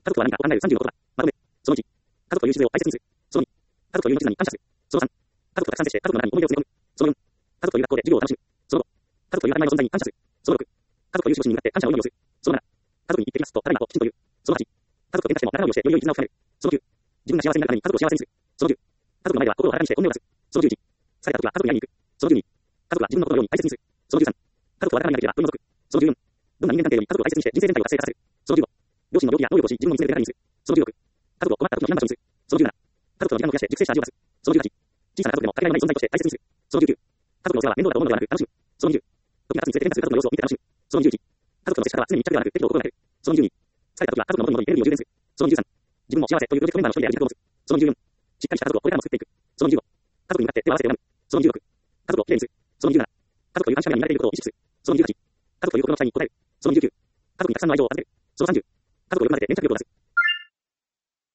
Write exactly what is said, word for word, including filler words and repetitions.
家族とは何かを考えるさんじゅうのことだ。まとめ。そのいち、家族という礎を大切にする。そのに、家族という命綱に感謝する。そのさん、家族とたくさん接して家族の中に思い出を詰め込む。そのよん、家族という学校で授業を楽しむ。そのご、家族という当たり前の存在に感謝する。そのろく、家族という守護神に向かって感謝の祈りをする。そのなな、家族に行ってきますと誰かときちんと言う。そのはち、家族と喧嘩しても仲直りをしてより良い絆を深める。そのきゅう、自分が幸せになるために家族を幸せにする。そのじゅう、家族の前では心を裸にして本音を出す。そのじゅういち、疲れた時は家族に会いに行く。そのじゅうに、家族は自分のことのように大切にする。そのじゅうさん、家族とわからないだけでは取り除く。そのじゅうよん、どんな人間関係より家族を大切にして人生全体を活性化させる。そのじゅうご、両親の病気や能力をし自分の見つめる手がかりにする。そのじゅうろく、家族を困った時の避難場所にする。そのじゅうなな、家族との時間を増やして熟成した味を出す。そのじゅうはち、小さな家族でもかけがえのない存在として大切にする。そのじゅうきゅう、家族の世話は面倒だと思うのではなく楽しむ。そのにじゅう、時が経つにつれて変化する家族の様子を見て楽しむ。そのにじゅういち、家族との接し方は常に密着ではなく適度を心がける。そのにじゅうに、疲れた時は家族の元に戻りエネルギーを充電する。そのにじゅうさん、自分も幸せというプロジェクトメンバーの一人であり自覚を持つ。そのにじゅうよん、しっかりした家族をこれからも作っていく。そのにじゅうご、家族に向かって手を合わせて拝む。そのにじゅうろく、家族をきれいにする。そのにじゅうなな、家族という監視カメラに見られていることを意識する。そのにじゅうはち、家族という心の期待に応える。そのにじゅうきゅう、家族にたくさんの愛情を預ける。